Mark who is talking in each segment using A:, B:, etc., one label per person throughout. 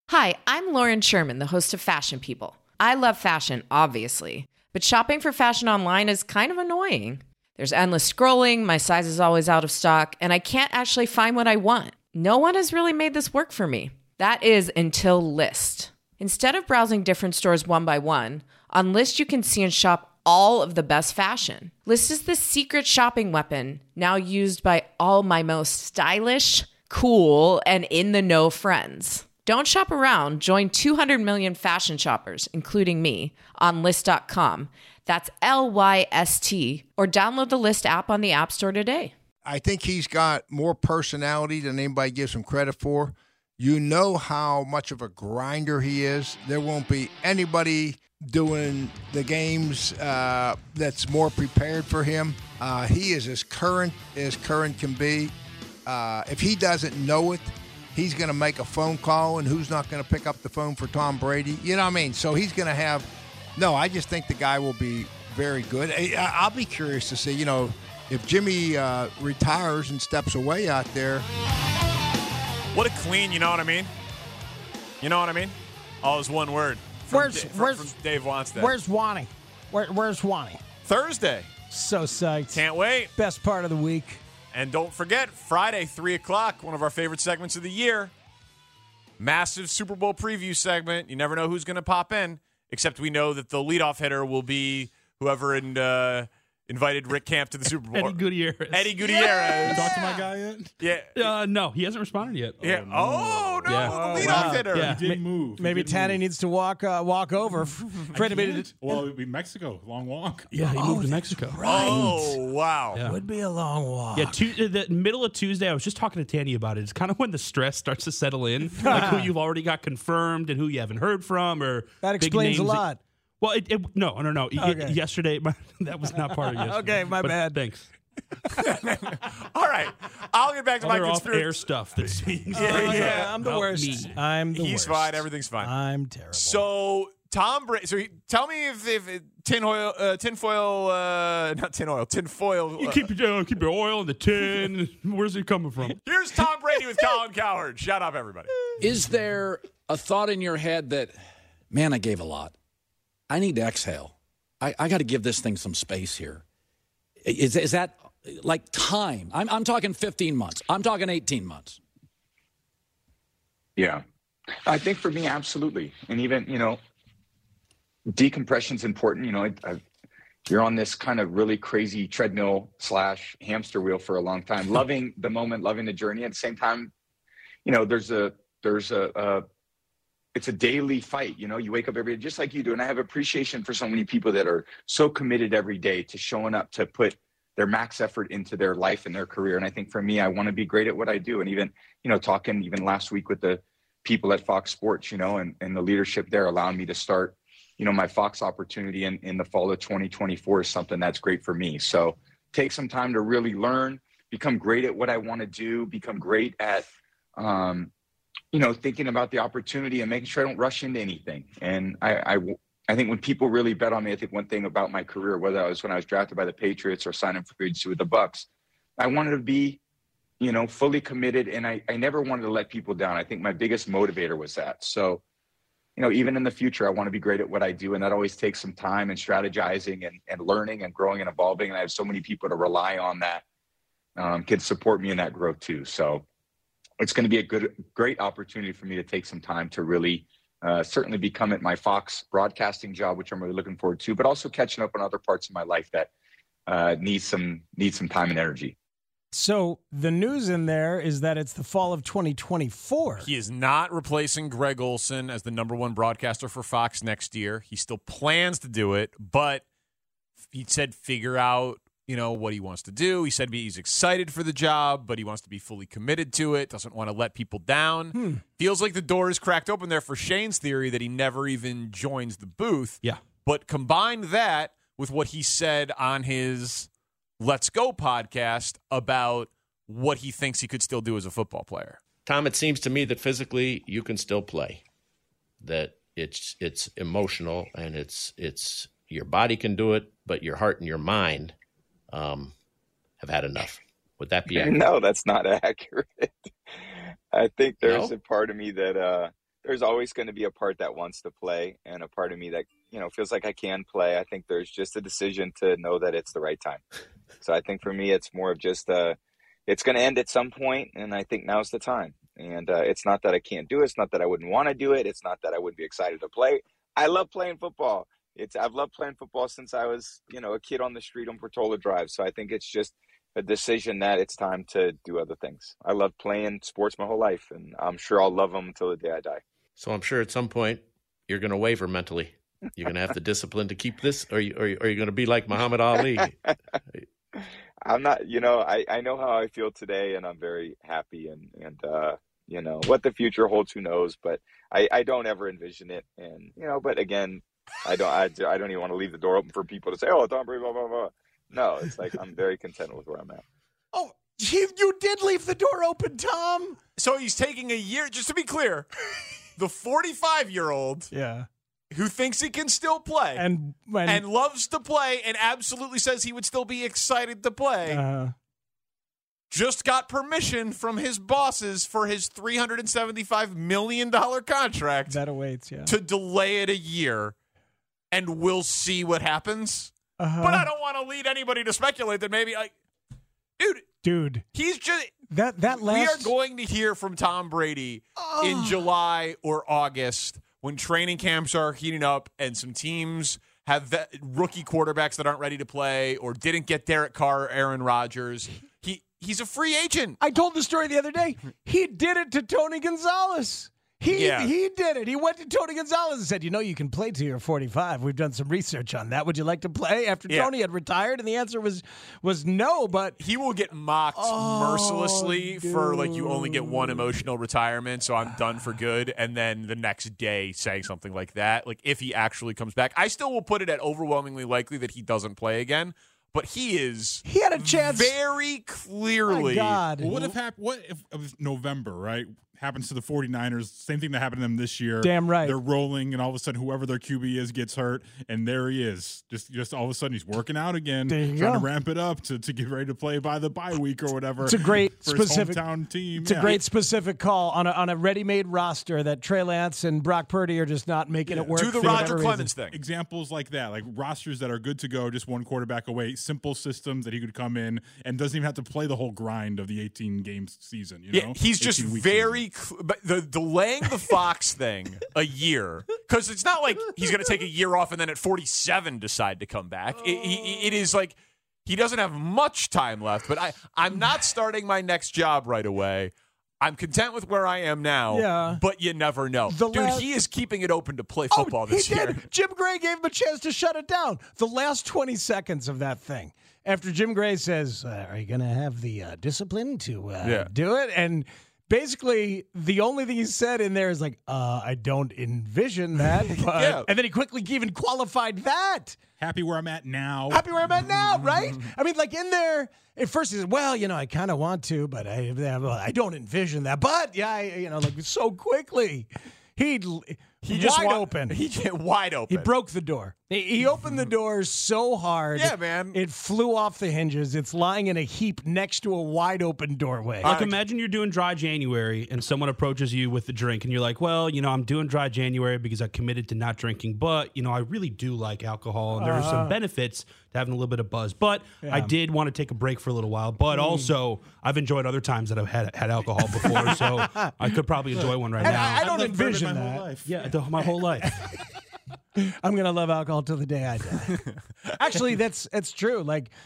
A: Hi, I'm Lauren Sherman, the host of Fashion People. I love fashion, obviously, but shopping for fashion online is kind of annoying. There's endless scrolling, my size is always out of stock, and I can't actually find what I want. No one has really made this work for me. That is until Lyst. Instead of browsing different stores one by one, on Lyst you can see and shop all of the best fashion. Lyst is the secret shopping weapon, now used by all my most stylish, cool, and in-the-know friends. Don't shop around. Join 200 million fashion shoppers, including me, on Lyst.com. That's Lyst, or download the Lyst app on the App Store today.
B: I think he's got more personality than anybody gives him credit for. You know how much of a grinder he is. There won't be anybody doing the games that's more prepared for him. He is as current can be. If he doesn't know it, he's going to make a phone call, and who's not going to pick up the phone for Tom Brady? You know what I mean? So he's going to have – no, I just think the guy will be very good. I'll be curious to see, if Jimmy retires and steps away out there.
C: What a clean, you know what I mean? You know what I mean? All is one word. From Dave Wanstead.
D: Where's Wani? Where's Wani?
C: Thursday.
D: So psyched.
C: Can't wait.
D: Best part of the week.
C: And don't forget, Friday, 3 o'clock, one of our favorite segments of the year. Massive Super Bowl preview segment. You never know who's going to pop in, except we know that the leadoff hitter will be whoever invited Rick Camp to the Super Bowl.
E: Eddie Gutierrez.
C: Eddie Gutierrez.
E: Yeah.
F: Talk to my guy yet?
C: Yeah.
E: No, he hasn't responded yet.
C: Yeah. Oh, no.
E: Yeah.
C: The leadoff hitter.
E: Yeah.
F: He didn't move.
D: Maybe Tanny needs to walk over.
F: Well, it would be Mexico. Long walk.
E: Yeah, he moved to Mexico.
C: Oh, wow.
E: Yeah.
D: Would be a long walk.
E: Yeah, the middle of Tuesday, I was just talking to Tanny about it. It's kind of when the stress starts to settle in, like who you've already got confirmed and who you haven't heard from, or
D: That
E: big
D: explains a
E: names
D: lot.
E: Well, no.
D: Okay.
E: Yesterday, that was not part of yesterday.
D: Okay, my bad.
E: Thanks.
C: All right. I'll get back to my
E: Other
C: conspiracy.
E: off-air stuff that's being
C: Yeah.
D: I'm the
E: about
D: worst.
E: me.
D: I'm the worst.
C: He's fine. Everything's fine.
D: I'm terrible.
C: So Tom Brady. Tell me if tinfoil.
E: You keep your oil in the tin. Where's it coming from?
C: Here's Tom Brady with Colin Cowherd. Shut up, everybody.
G: Is there a thought in your head that, man, I gave a lot. I need to exhale. I got to give this thing some space here. Is that like time? I'm talking 15 months. I'm talking 18 months.
H: Yeah. I think for me, absolutely. And even, decompression's important. You're on this kind of really crazy treadmill / hamster wheel for a long time, loving the moment, loving the journey. At the same time, it's a daily fight. You wake up every day just like you do. And I have appreciation for so many people that are so committed every day to showing up to put their max effort into their life and their career. And I think for me, I want to be great at what I do. And even, talking even last week with the people at Fox Sports, and the leadership there allowing me to start, my Fox opportunity in the fall of 2024 is something that's great for me. So take some time to really learn, become great at what I want to do, become great at, thinking about the opportunity and making sure I don't rush into anything. And I think when people really bet on me, I think one thing about my career, whether I was when I was drafted by the Patriots or signing for free agency with the Bucks, I wanted to be, fully committed. And I never wanted to let people down. I think my biggest motivator was that. So, even in the future, I want to be great at what I do. And that always takes some time and strategizing and learning and growing and evolving. And I have so many people to rely on that can support me in that growth too. So it's going to be a great opportunity for me to take some time to really certainly become at my Fox broadcasting job, which I'm really looking forward to, but also catching up on other parts of my life that need some time and energy.
D: So the news in there is that it's the fall of 2024.
C: He is not replacing Greg Olson as the #1 broadcaster for Fox next year. He still plans to do it, but he said figure out, what he wants to do. He said he's excited for the job, but he wants to be fully committed to it, doesn't want to let people down. Feels like the door is cracked open there for Shane's theory that he never even joins the booth.
E: Yeah.
C: But combine that with what he said on his Let's Go podcast about what he thinks he could still do as a football player.
I: Tom, it seems to me that physically you can still play, that it's emotional and it's your body can do it, but your heart and your mind have had enough. Would that be accurate?
H: No, that's not accurate. I think there's a part of me that there's always going to be a part that wants to play and a part of me that, feels like I can play. I think there's just a decision to know that it's the right time. So I think for me, it's more of just it's going to end at some point, and I think now's the time. And it's not that I can't do it. It's not that I wouldn't want to do it. It's not that I wouldn't be excited to play. I love playing football. I've loved playing football since I was, a kid on the street on Portola Drive. So I think it's just a decision that it's time to do other things. I love playing sports my whole life, and I'm sure I'll love them until the day I die. So
I: I'm sure at some point you're going to waver mentally. You're going to have the discipline to keep this, or are you going to be like Muhammad Ali?
H: I'm not, I know how I feel today, and I'm very happy, and what the future holds, who knows, but I don't ever envision it. And, but again, I don't even want to leave the door open for people to say, oh, Tom Brady, blah, blah, blah. No, it's like, I'm very content with where I'm at.
D: Oh, you did leave the door open, Tom.
C: So he's taking a year, just to be clear, the 45-year-old who thinks he can still play and loves to play and absolutely says he would still be excited to play, just got permission from his bosses for his $375 million contract
D: that awaits,
C: to delay it a year, and we'll see what happens. But I don't want to lead anybody to speculate that maybe,
D: dude,
C: he's just
D: that last.
C: We are going to hear from Tom Brady in July or August when training camps are heating up and some teams have rookie quarterbacks that aren't ready to play or didn't get Derek Carr or Aaron Rodgers. He's a free agent.
D: I told the story the other day. He did it to Tony Gonzalez. He did it. He went to Tony Gonzalez and said, you can play till you're 45. We've done some research on that. Would you like to play after Tony had retired? And the answer was no, but
C: he will get mocked mercilessly for you only get one emotional retirement, so I'm done for good. And then the next day saying something like that, if he actually comes back. I still will put it at overwhelmingly likely that he doesn't play again. But he had
D: a chance
C: very clearly.
D: My God.
F: Well, what if it was November, right? Happens to the 49ers. Same thing that happened to them this year.
D: Damn right.
F: They're rolling, and all of a sudden, whoever their QB is gets hurt, and there he is. Just all of a sudden, he's working out again, trying to ramp it up to get ready to play by the bye week or whatever.
D: It's a great
F: for
D: specific
F: his hometown team.
D: It's a great specific call on a ready-made roster that Trey Lance and Brock Purdy are just not making it work.
C: Do the Roger Clemens thing.
F: Examples like that, like rosters that are good to go, just one quarterback away, simple systems that he could come in and doesn't even have to play the whole grind of the 18-game season.
C: Yeah, he's just very but the delaying the Fox thing a year, because it's not like he's going to take a year off and then at 47 decide to come back. It is like he doesn't have much time left, but I'm not starting my next job right away. I'm content with where I am now, but you never know. He is keeping it open to play football this year.
D: Jim Gray gave him a chance to shut it down. The last 20 seconds of that thing, after Jim Gray says, are you going to have the discipline to do it? And basically, the only thing he said in there is I don't envision that. But, and then he quickly even qualified that.
F: Happy where I'm at now.
D: Happy where I'm at now, right? I mean, in there, at first he said, well, I kind of want to, but I don't envision that. But, so quickly. He
C: just
D: wide open.
C: He wide open.
D: He broke the door. He opened the door so hard.
C: Yeah, man.
D: It flew off the hinges. It's lying in a heap next to a wide open doorway.
E: Imagine you're doing dry January and someone approaches you with a drink and you're like, well, I'm doing dry January because I committed to not drinking, but, I really do like alcohol and there are some benefits to having a little bit of buzz. But I did want to take a break for a my while. But also, I've enjoyed other times that I've had alcohol before, so I could probably enjoy one right now.
D: I don't envision that.
F: Whole life.
E: Yeah, my whole life.
D: I'm gonna love alcohol till the day I die. Actually, that's true.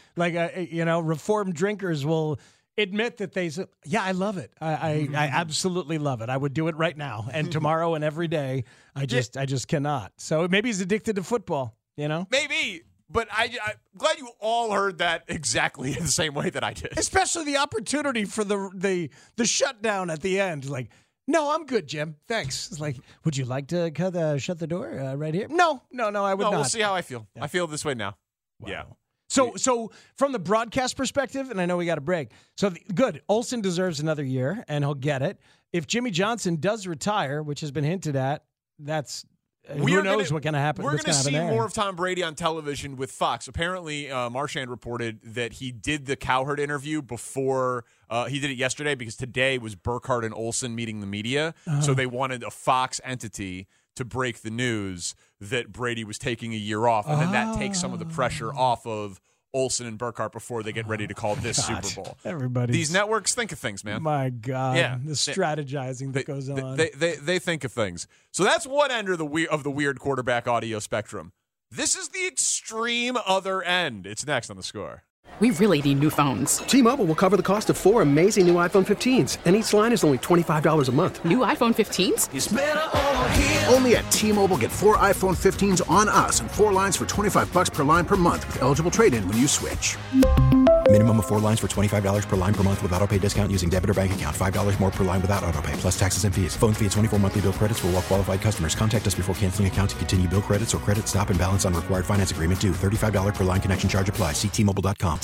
D: Reformed drinkers will admit that they say, "Yeah, I love it. I absolutely love it. I would do it right now and tomorrow and every day. I just cannot." So maybe he's addicted to football.
C: Maybe. But I'm glad you all heard that exactly the same way that I did.
D: Especially the opportunity for the shutdown at the end. No, I'm good, Jim. Thanks. It's would you like to shut the door right here? No, I would not.
C: We'll see how I feel. Yeah. I feel this way now. Wow. Yeah.
D: So from the broadcast perspective, and I know we got a break. So good. Olsen deserves another year, and he'll get it. If Jimmy Johnson does retire, which has been hinted at, that's who knows what's going to happen?
C: We're going to see
D: there.
C: more of Tom Brady on television with Fox. Apparently, Marchand reported that he did the Cowherd interview before he did it yesterday because today was Burkhardt and Olsen meeting the media. So they wanted a Fox entity to break the news that Brady was taking a year off, and then that takes some of the pressure off of Olsen and Burkhardt before they get ready to call this Super Bowl. These networks think of things, man.
D: My God, the strategizing that goes on.
C: They think of things. So that's one end of the weird quarterback audio spectrum. This is the extreme other end. It's next on The Score.
J: We really need new phones.
K: T-Mobile will cover the cost of 4 amazing new iPhone 15s, and each line is only $25 a month.
J: New iPhone 15s?
L: It's better over here. Only at T-Mobile, get 4 iPhone 15s on us and 4 lines for $25 per line per month with eligible trade-in when you switch.
M: Minimum of 4 lines for $25 per line per month with autopay discount using debit or bank account. $5 more per line without autopay, plus taxes and fees. Phone fee at 24 monthly bill credits for well-qualified customers. Contact us before canceling account to continue bill credits or credit stop and balance on required finance agreement due. $35 per line connection charge applies. See T-Mobile.com.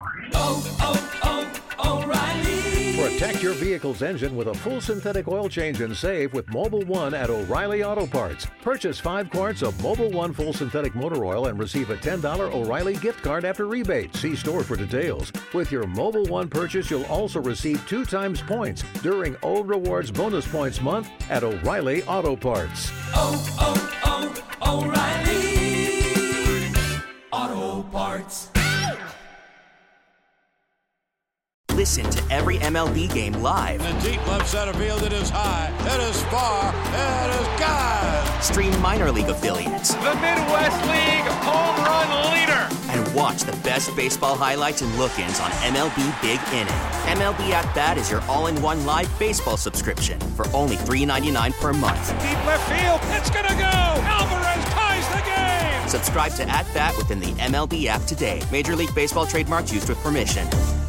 N: O'Reilly. Protect your vehicle's engine with a full synthetic oil change and save with Mobil 1 at O'Reilly Auto Parts. Purchase 5 quarts of Mobil 1 full synthetic motor oil and receive a $10 O'Reilly gift card after rebate. See store for details. With your Mobil 1 purchase, you'll also receive 2 times points during O Rewards Bonus Points Month at O'Reilly Auto Parts.
L: O'Reilly Auto Parts.
O: Listen to every MLB game live.
P: In the deep left center field, it is high, it is far, it is gone.
O: Stream minor league affiliates.
Q: The Midwest League home run leader.
O: And watch the best baseball highlights and look-ins on MLB Big Inning. MLB At Bat is your all-in-one live baseball subscription for only $3.99 per month.
Q: Deep left field, it's gonna go. Alvarez ties the game.
O: Subscribe to At Bat within the MLB app today. Major League Baseball trademarks used with permission.